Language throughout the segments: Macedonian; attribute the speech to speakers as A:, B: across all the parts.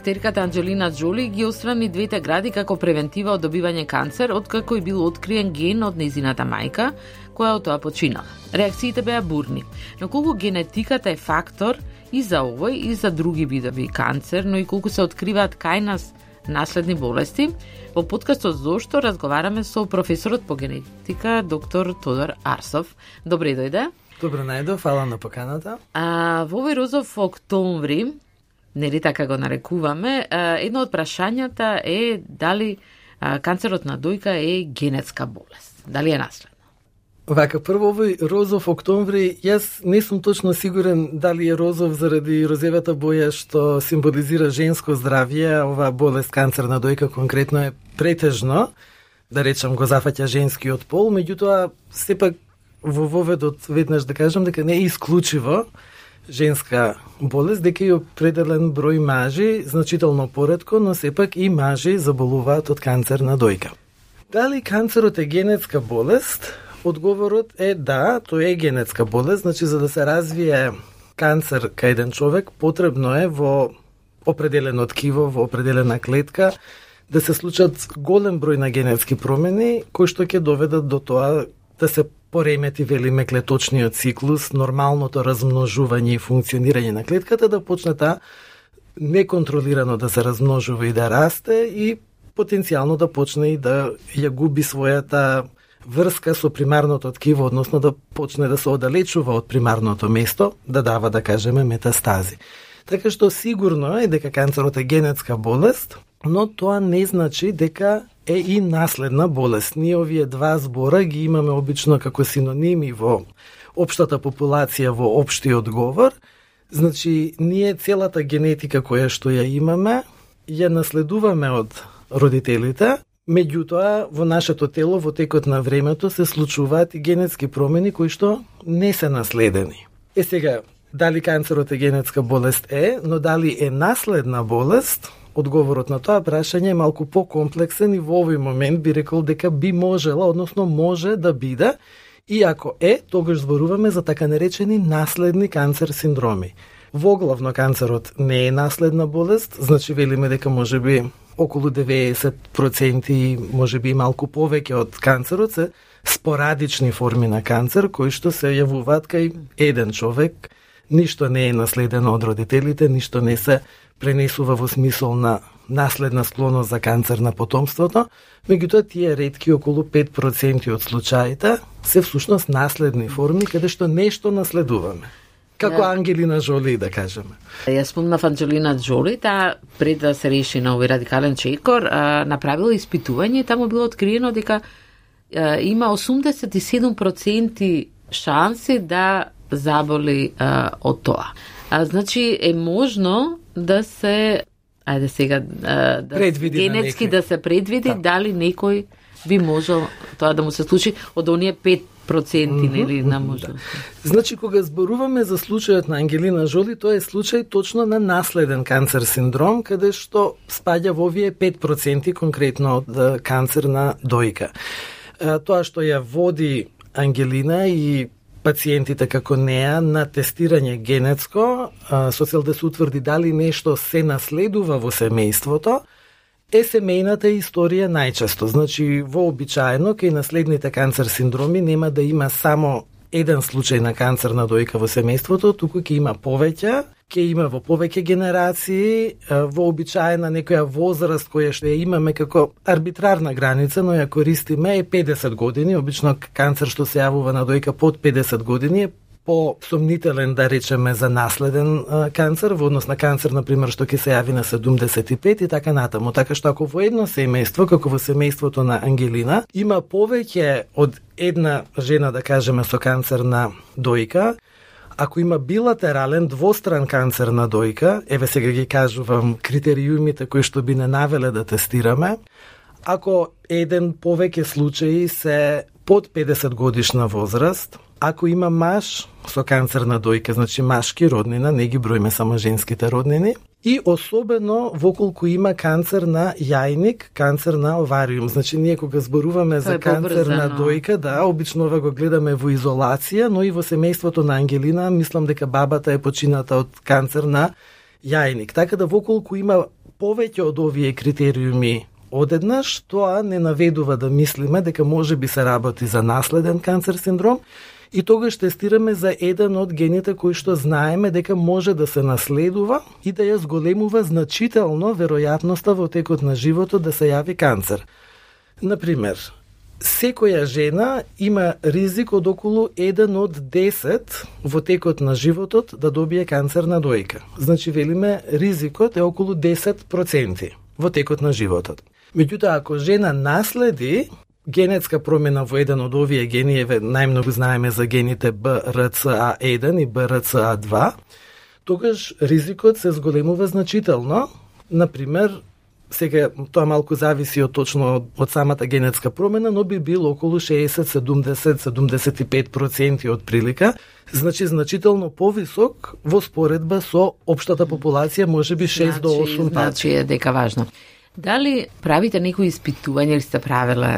A: актерката Анджелина Джоли ги острани двете гради како превентива од добивање канцер, откако е бил откриен ген од нејзината мајка, која од тоа починала. Реакциите беа бурни, но колку генетиката е фактор и за овој и за други видови канцер, но и колку се откриваат кај нас наследни болести, во подкастот Зошто разговараме со професорот по генетика доктор Тодор Арсов. Добре дојде.
B: Добро најдов, фала на поканата.
A: Во овој розов октомври, нели така го нарекуваме, едно од прашањата е дали канцерот на дојка е генетска болест, дали е наследна.
B: Вака, прво овој розов октомври, јас не сум точно сигурен дали е розов заради розевата боја што символизира женско здравје, ова болест канцер на дојка конкретно е претежно, да речам го зафаќа женскиот пол, меѓутоа сепак во воведот веднаш да кажам дека не е исклучиво женска болест, дека е определен број мажи, значително поретко, но сепак и мажи заболуваат од канцер на дојка. Дали канцерот е генетска болест? Одговорот е да, тоа е генетска болест, значи за да се развие канцер кај еден човек, потребно е во определено ткиво, во определена клетка, да се случат голем број на генетски промени, кои што ќе доведат до тоа да се поремети, велиме, клеточниот циклус, нормалното размножување и функционирање на клетката, да почне таа неконтролирано да се размножува и да расте и потенцијално да почне и да ја губи својата врска со примарното ткиво, односно да почне да се оддалечува од примарното место, да дава, да кажеме, метастази. Така што сигурно е дека канцерот е генетска болест, но тоа не значи дека е и наследна болест. Ние овие два збора ги имаме обично како синоними во општата популација, во општиот говор. Значи, ние целата генетика која што ја имаме, ја наследуваме од родителите. Меѓутоа, во нашето тело, во текот на времето, се случуваат и генетски промени кои што не се наследени. Сега, дали канцерот е генетска болест е, но дали е наследна болест, одговорот на тоа прашање е малку покомплексен и во овој момент би рекол дека би можела, односно може да биде, и ако е, тогаш зборуваме за така наречени наследни канцер синдроми. Воглавно канцерот не е наследна болест, значи велиме дека можеби околу 90%, можеби и малку повеќе од канцерот се спорадични форми на канцер кои што се јавуваат кај еден човек. Ништо не е наследено од родителите, ништо не се пренесува во смисол на наследна склоност за канцер на потомството, меѓутоа тие ретки околу 5% од случаите се всушност наследни форми каде што нешто наследуваме. Како Ангелина Джоли, да кажеме.
A: Јас спомнав Анджелина Джоли, таа пред да се реши на овој радикален чекор, направила испитување и таму било откриено дека има 87% шанси да заболи од тоа. Значи е можно да се генетски да се предвиди дали некој би можел тоа да му се случи од оние 5% нели на можност.
B: Значи кога зборуваме за случајот на Ангелина Джоли, тоа е случај точно на наследен канцер синдром, каде што спаѓа во овие 5% конкретно од канцер на дојка. Тоа што ја води Ангелина и пациентите како неа на тестирање генетско, со цел да се утврди дали нешто се наследува во семејството, е семејната историја најчесто. Значи, вообичаено, кај наследните канцер синдроми нема да има само еден случај на канцер на дојка во семејството, туку ќе има повеќе, ќе има во повеќе генерации, вообичаена некоја возраст која што ја имаме како арбитрарна граница, но ја користиме е 50 години, обично канцер што се јавува на дојка под 50 години е по-сомнителен, да речеме, за наследен канцер, во однос на канцер, например, што ќе се јави на 75 и така натаму. Така што ако во едно семејство, како во семејството на Ангелина, има повеќе од една жена, да кажеме, со канцер на дојка, ако има билатерален, двостран канцер на дојка, еве сега ги кажувам критериумите кои што би не навеле да тестираме, ако еден повеќе случаи се под 50 годишна возраст, ако има маж со канцер на дојка, значи машки роднина, не ги броиме само женските роднини, и особено воколку има канцер на јајник, канцер на овариум. Значи ние кога зборуваме за канцер на дојка, да, обично ова го гледаме во изолација, но и во семејството на Ангелина, мислам дека бабата е почината од канцер на јајник. Така да воколку има повеќе од овие критериуми одеднаш, тоа не наведува да мислиме дека може би се работи за наследен канцер синдром, и тогаш тестираме за еден од гените кои што знаеме дека може да се наследува и да ја зголемува значително веројатноста во текот на животот да се јави канцер. Например, секоја жена има ризик од околу 1 од 10 во текот на животот да добие канцер на дојка. Значи, велиме, ризикот е околу 10% во текот на животот. Меѓутоа, ако жена наследи генетска промена во еден од овие гени, најмногу знаеме за гените BRCA1 и BRCA2, тогаш ризикот се зголемува значително. Например, сега тоа малку зависи од точно од самата генетска промена, но би бил околу 60-70-75% од прилика, значи значително повисок во споредба со општата популација, можеби 6 до 8 пати.
A: Значи е дека важно. Дали правите некои испитувања или сте правеле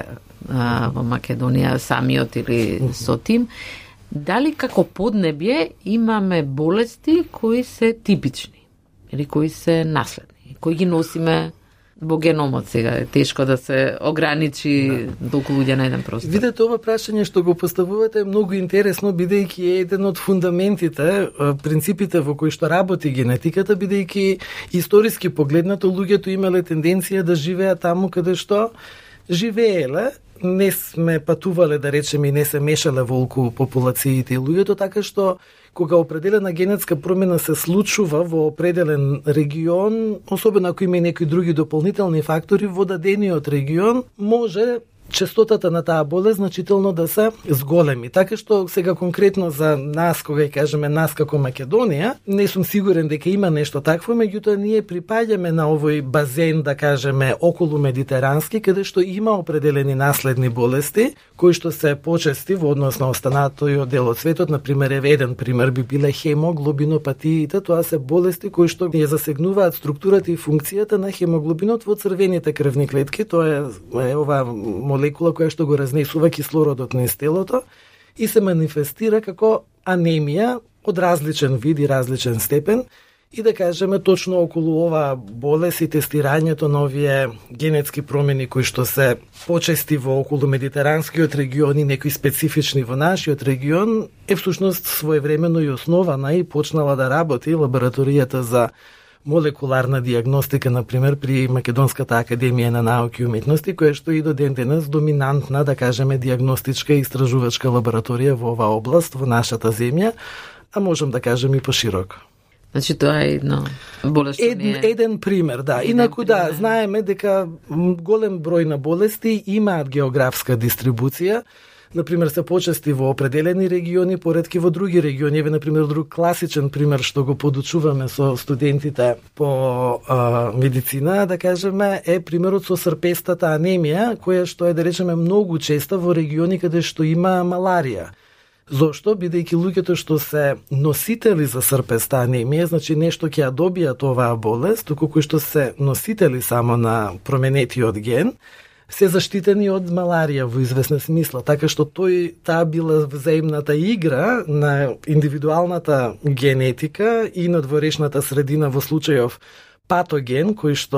A: во Македонија самиот или со тим, дали како поднебје имаме болести кои се типични или кои се наследни, кои ги носиме во геномот сега? Е тешко да се ограничи толку луѓе на еден простор.
B: Видете, ова прашање што го поставувате е многу интересно, бидејќи е еден од фундаментите, принципите во кои што работи генетиката, бидејќи историски погледнато луѓето имале тенденција да живеат таму каде што живееле, не сме патувале, да речеме, и не се мешале во околу популациите и луѓето, така што кога определена генетска промена се случува во определен регион, особено ако има и некои други дополнителни фактори во дадениот регион, може честотата на таа болест значително да се зголеми. Така што сега конкретно за нас, кога ја кажеме нас како Македонија, не сум сигурен дека има нешто такво, меѓутоа ние припаѓаме на овој базен, да кажеме, околу медитерански, каде што има определени наследни болести, кои што се почести во однос на останатојот дел од светот. Например, еден пример би биле хемоглобинопатиите, тоа се болести кои што ја засегнуваат структурата и функцијата на хемоглобинот во црвените крвни клетки. Тоа е ова молекула која што го разнесува кислородот низ телото и се манифестира како анемија од различен вид и различен степен. И да кажеме, точно околу ова болест и тестирањето на овие генетски промени кои што се почести во околу медитеранскиот регион и некои специфични во нашиот регион, е всушност своевремено и основана и почнала да работи лабораторијата за молекуларна диагностика, например, при Македонската академија на науки и уметности, која што и до ден денес доминантна, да кажеме, диагностичка и истражувачка лабораторија во оваа област во нашата земја, а можам да кажем и пошироко.
A: Значи тоа е едно болест.
B: Еден пример, да. Инаку да, знаеме дека голем број на болести имаат географска дистрибуција. Например, се почести во определени региони, поретки во други региони. Еве, например, друг класичен пример што го подучуваме со студентите по медицина, да кажеме, е примерот со српестата анемија, која што е, да речеме, многу честа во региони каде што има маларија. Зошто? Бидејќи луѓето што се носители за српеста анемија, значи нешто ќе ја добијат оваа болест, туку кои што се носители само на променетиот ген, се заштитени од маларија во известна смисла, така што таа била взаимната игра на индивидуалната генетика и на дворешната средина во случајов патоген,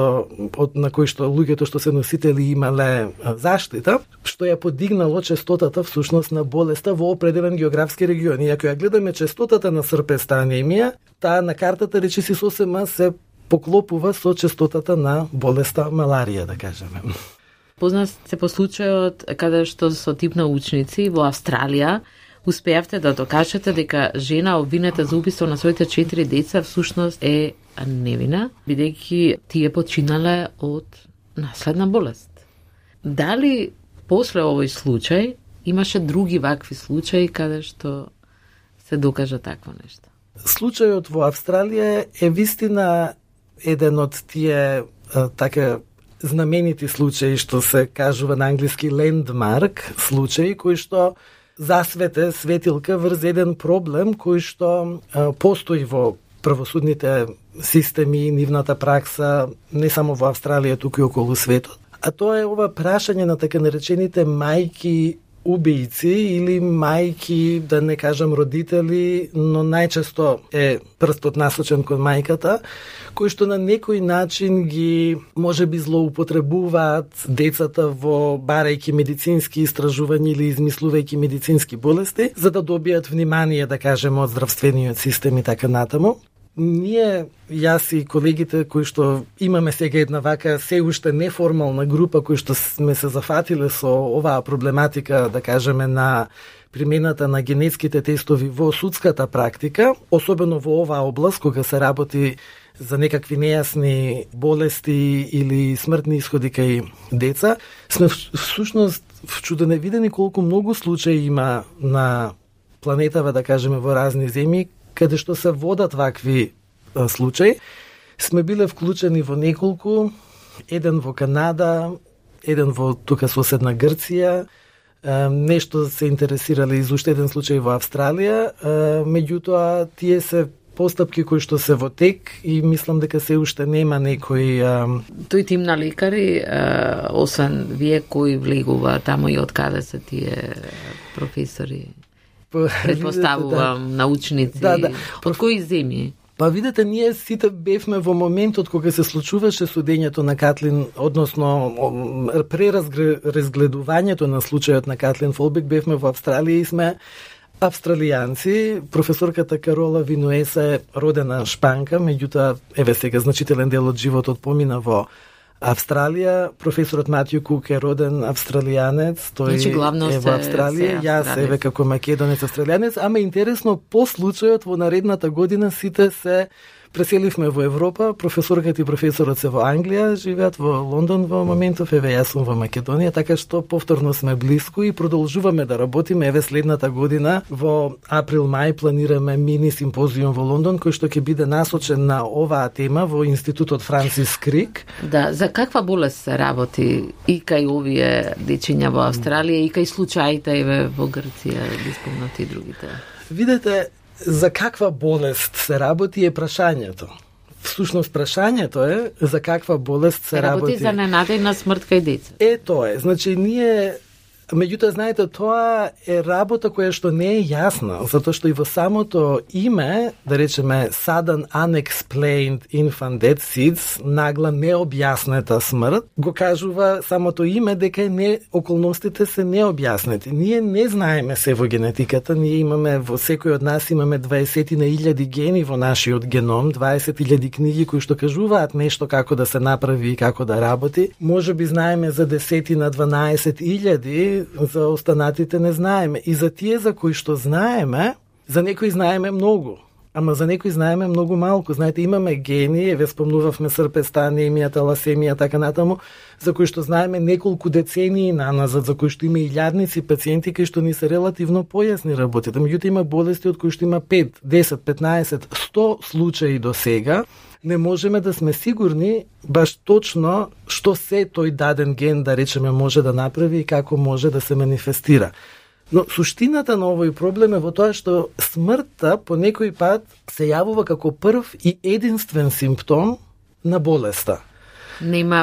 B: на кој што луѓето што се носители имале заштита, што ја подигнало честотата всушност на болеста во определен географски регион. И ако ја гледаме честотата на српеста анемија, таа на картата речиси сосема се поклопува со честотата на болеста маларија, да кажеме.
A: Познат се по случајот каде што со тип научници во Австралија успеавте да докажете дека жена обвинета за убиство на своите 4 деца всушност е невина, бидејќи тие починале од наследна болест. Дали после овој случај имаше други вакви случаи каде што се докажа такво нешто?
B: Случајот во Австралија е вистина еден од тие така знаменити случаи што се кажува на англиски landmark случаи, кои што засвете светилка врз еден проблем кој што постои во правосудните системи, нивната пракса, не само во Австралија, туку и околу светот. А тоа е ова прашање на така наречените мајки убийци или мајки, да не кажам родители, но најчесто е прстот насочен кон мајката, кои што на некој начин ги можеби злоупотребуваат децата во барајќи медицински истражувања или измислувајќи медицински болести, за да добијат внимание, да кажеме, од здравствениот систем и така натаму. Ние, јас и колегите кои што имаме сега една вака се уште неформална група кои што сме се зафатиле со оваа проблематика, да кажеме, на примената на генетските тестови во судската практика, особено во оваа област, кога се работи за некакви нејасни болести или смртни исходи кај деца, сме всушност вчудени видени колку многу случаи има на планетава, да кажеме, во разни земји, каде што се водат вакви случаи. Сме биле вклучени во неколку, еден во Канада, еден во тука соседна Грција, нешто се интересирале из уште еден случај во Австралија, меѓутоа тие се постапки кои што се во тек и мислам дека се уште нема некој...
A: Тој тим на лекари, освен вие, кои влегува таму и од каде се тие професори? Предпоставувам, научници, под кои земји?
B: Па видете, ние сите бевме во моментот кога се случуваше судењето на Катлин, односно преразгледувањето на случајот на Катлин Фолбек, бевме во Австралија и сме австралијанци. Професорката Карола Винуеса е родена шпанка, меѓутоа, еве сега, значителен дел од животот помина во Австралија. Професорот Матју Кук е роден австралијанец, тој е во Австралија, јас еве како македонец австралијанец, ама интересно, по случајот во наредната година сите се преселивме во Европа, професорката и професорот се во Англија, живеат во Лондон во моментов, еве јас сум во Македонија, така што повторно сме блиску и продолжуваме да работиме. Еве следната година во април-мај планираме мини симпозиум во Лондон кој што ќе биде насочен на оваа тема во Институтот Франсис Крик.
A: Да, за каква болест се работи и кај овие дечиња во Австралија и кај случаите еве во Грција, ги спомнати и другите?
B: Видете, за каква болест се работи е прашањето. Всушност прашањето е за каква болест се работи.
A: За ненадејна смрт кај деца.
B: Тоа е. Значи ние, меѓутоа, знаете, тоа е работа која што не е јасна, затоа што и во самото име, да речеме sudden unexplained infant death SIDS, нагла необјаснета смрт, го кажува самото име дека околностите се необјаснети. Ние не знаеме се во генетиката, ние имаме, во секој од нас имаме 20.000 гени во нашиот геном, 20.000 книги кои што кажуваат нешто како да се направи и како да работи. Може би знаеме за 10-12.000, за останатите не знаеме. И за тие за кои што знаеме, за некои знаеме многу. Ама за некои знаеме многу малку. Знаете, имаме гени, еве спомнувавме српеста, анемијата, ласемија, така натаму, за кои што знаеме неколку децении наназад, за кои што има илјадници пациенти кои што ни се релативно појасни работите. Меѓутоа има болести од кои што има 5, 10, 15, 100 случаи до сега. Не можеме да сме сигурни баш точно што се тој даден ген, да речеме, може да направи и како може да се манифестира. Но суштината на овој проблем е во тоа што смртта по некој пат се јавува како прв и единствен симптом на болеста.
A: Нема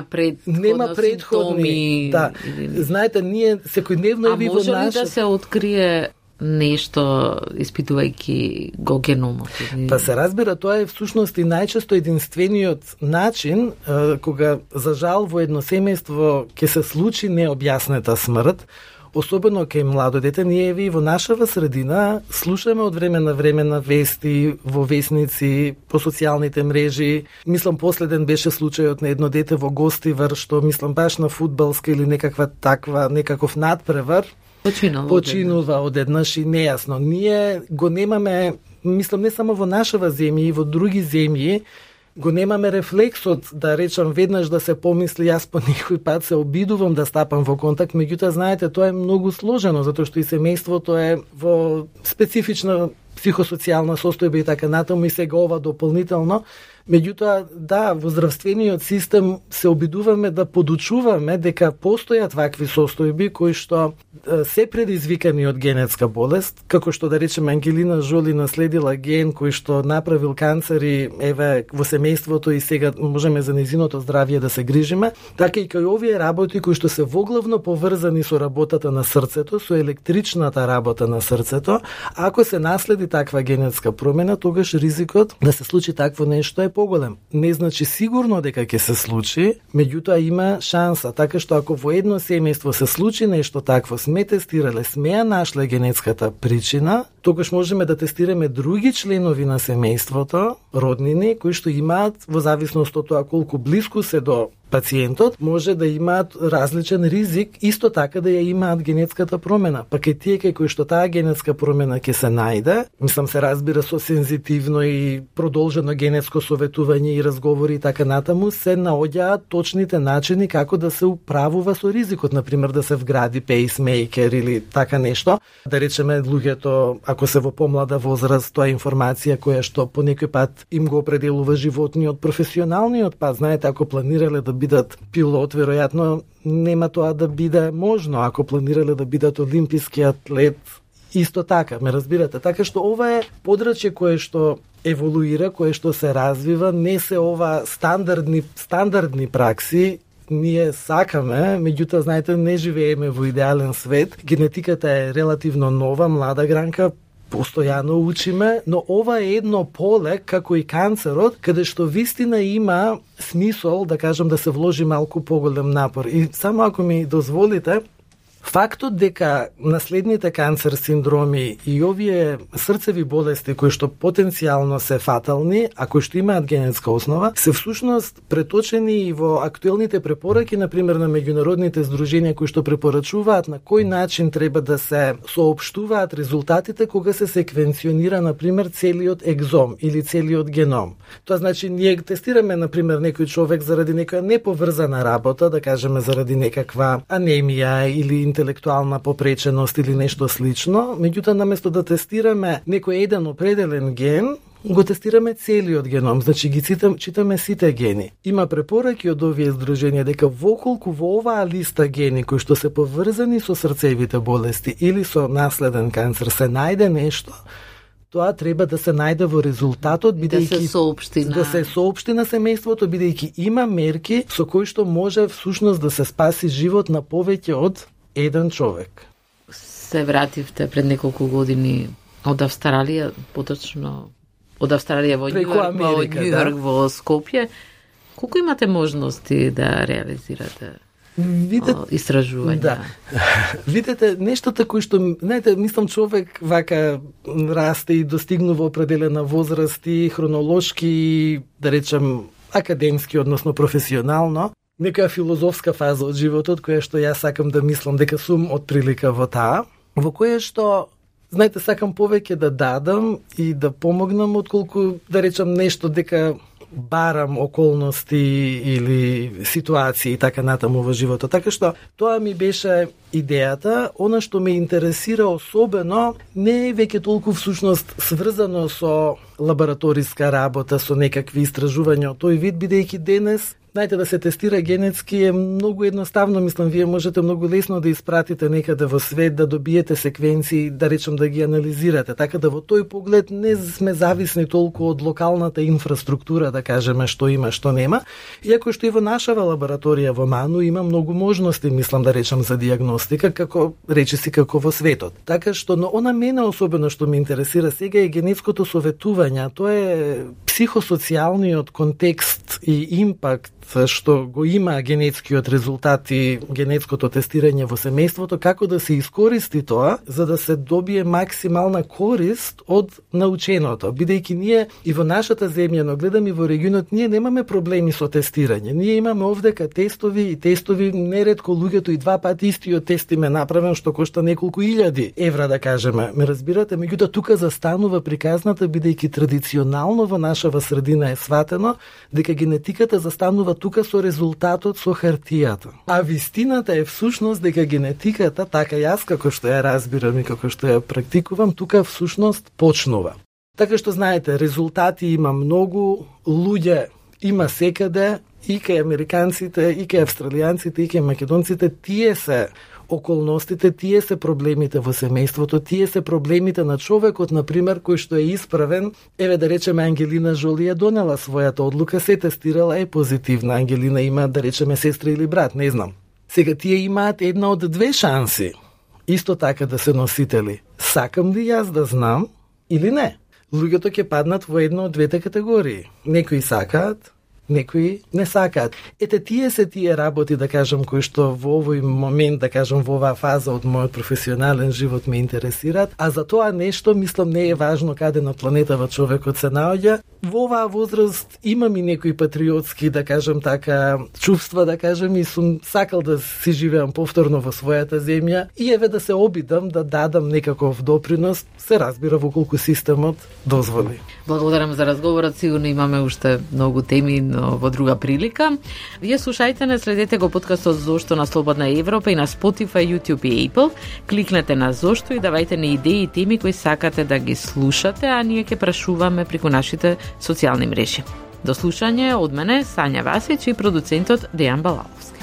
A: предходни.
B: Да. Знаете, ние секојдневно и во
A: може ли да се открие нешто испитувајќи го геномот?
B: Па се разбира, тоа е всушност и најчесто единствениот начин кога за жал во едно семејство ќе се случи необјаснета смрт, особено кај младо дете. Ние ви во нашава средина слушаме од време на време на вести во весници, по социјалните мрежи. Мислам, последен беше случајот на едно дете во Гостивар, што мислам баш на фудбалска или некаков надпревар починува одеднаш и нејасно. Ние го немаме, мислам, не само во нашава земја и во други земји, го немаме рефлексот да речам веднаш да се помисли, јас по некој пат се обидувам да стапам во контакт, меѓутоа знаете, тоа е многу сложено, затоа што и семејството е во специфична психосоцијална состојба и така натаму, и сега ова дополнително Меѓутоа, да, во здравствениот систем се обидуваме да подучуваме дека постојат вакви состојби кои што се предизвикани од генетска болест, како што да речеме Ангелина Жоли наследила ген кој што направил канцер и еве во семејството и сега можеме за нејзиното здравје да се грижиме, така и кај овие работи кои што се воглавно поврзани со работата на срцето, со електричната работа на срцето, ако се наследи таква генетска промена, тогаш ризикот да се случи такво нешто е поголем. Не значи сигурно дека ќе се случи, меѓутоа има шанса, така што ако во едно семејство се случи нешто такво, сме тестирале, сме ја нашле генетската причина, тогаш можеме да тестираме други членови на семејството, роднини, кои што имаат, во зависност од тоа колку блиску се до пациентот, може да имаат различен ризик, исто така да ја имаат генетската промена. Пак и тие кај кои што таа генетска промена ќе се најде, мислам се разбира со сензитивно и продолжено генетско советување и разговори и така натаму, се наоѓаат точните начини како да се управува со ризикот, например да се вгради пейсмейкер или така нешто. Да речеме луѓето, ако се во помлада возраст, тоа е информација која што по некој пат им го определува животниот професионалниот пат. Знаете, ако планирале да бидат пилот, веројатно нема тоа да биде можно. Ако планирале да бидат олимписки атлет, исто така, ме разбирате. Така што ова е подрачје кое што еволуира, кое што се развива, не се ова стандардни пракси. Ние сакаме, меѓутоа, знаете, не живееме во идеален свет. Генетиката е релативно нова, млада гранка, постојано учиме, но ова е едно поле, како и канцерот, каде што вистина има смисол, да кажам, да се вложи малку поголем напор. И само ако ми дозволите, фактот дека наследните канцер синдроми и овие срцеви болести кои што потенцијално се фатални, а кои што имаат генетска основа, се всушност преточени и во актуелните препораки, например на меѓународните здруженија кои што препорачуваат на кој начин треба да се соопштуваат резултатите кога се секвенционира, например, целиот екзом или целиот геном. Тоа значи ние тестираме, например, некој човек заради некоја неповрзана работа, да кажеме заради некаква анемија или интелектуална попреченост или нешто слично, меѓутоа наместо да тестираме некој еден определен ген, го тестираме целиот геном, значи ги читаме сите гени. Има препораки од овие здруженија дека воколку во оваа листа гени кои што се поврзани со срцевите болести или со наследен канцер се најде нешто, тоа треба да се најде во резултатот, бидејќи да се соопшти на семејството, бидејќи има мерки со кои што може всушност да се спаси живот на повеќе од еден човек.
A: Се вративте пред неколку години од Австралија, поточно од Австралија во Њујорк, во Скопје. Колку имате можности да реализирате истражувања?
B: Да. Видете, нештото кои што, знаете, мислам човек вака расте и достигнува определена возраст и хронолошки, да речем, академски, односно професионално, некоја филозофска фаза од животот, која што јас сакам да мислам дека сум од прилика во таа, во која што, знаете, сакам повеќе да дадам и да помогнам, отколку да речам нешто дека барам околности или ситуации и така натаму во животот. Така што тоа ми беше идејата. Она што ме интересира особено не е веќе толку всушност сврзано со лабораториска работа, со некакви истражувања од тој вид, бидејќи денес знаете, да се тестира генетски е многу едноставно, мислам, вие можете многу лесно да испратите некаде во свет, да добиете секвенции, да речем да ги анализирате, така да во тој поглед не сме зависни толку од локалната инфраструктура, да кажеме што има, што нема, иако што и во нашава лабораторија во Ману има многу можности, мислам да речем за дијагностика, како речиси како во светот. Така што, но она мене особено што ме интересира сега е генетското советување, тоа е психосоцијалниот контекст и импакт што го има генетскиот резултат и генетското тестирање во семејството, како да се искористи тоа за да се добие максимална корист од наученото. Бидејќи ние и во нашата земја, но гледам и во регионот, ние немаме проблеми со тестирање. Ние имаме овдека тестови, неретко луѓето и два пати истиот тест им е направен што кошта неколку илјади евра, да кажеме. Ме разбирате? Меѓутоа тука застанува приказната, бидејќи традиционално во нашава средина е сватено дека генетиката застанува тука со резултатот со хартијата. А вистината е всушност дека генетиката, така јас како што ја разбирам и како што ја практикувам, тука всушност почнува. Така што знаете, резултати има многу, луѓе има секаде, и кај американците, и кај австралијанците, и кај македонците, тие се околностите, тие се проблемите во семејството, тие се проблемите на човекот, например, кој што е исправен. Еве да речеме Ангелина Жоли е донела својата одлука, се тестирала, е позитивна. Ангелина има, да речеме, сестра или брат, не знам. Сега тие имаат една од две шанси, исто така да се носители. Сакам ли јас да знам или не? Луѓето ќе паднат во една од двете категории. Некои сакаат, некои не сакаат. Ете, тие се тие работи, да кажам, кои што во овој момент, да кажам, во оваа фаза од мојот професионален живот ме интересираат, а за тоа нешто, мислам, не е важно каде на планетава човекот се наоѓа. Во оваа возраст имам и некои патриотски, да кажам така, чувства, да кажам, и сум сакал да си живеам повторно во својата земја и еве да се обидам да дадам некаков допринос, се разбира во колку системот дозволи.
A: Благодарам за разговорот, сигурно имаме уште многу теми, но во друга прилика. Вие слушајте, не следете го подкастот Зошто на Слободна Европа и на Spotify, YouTube и Apple. Кликнете на Зошто и давајте ни идеи и теми кои сакате да ги слушате, а ние ќе прашуваме преку нашите социјални мрежи. До слушање од мене, Сања Васич и продуцентот Дејан Балаловски.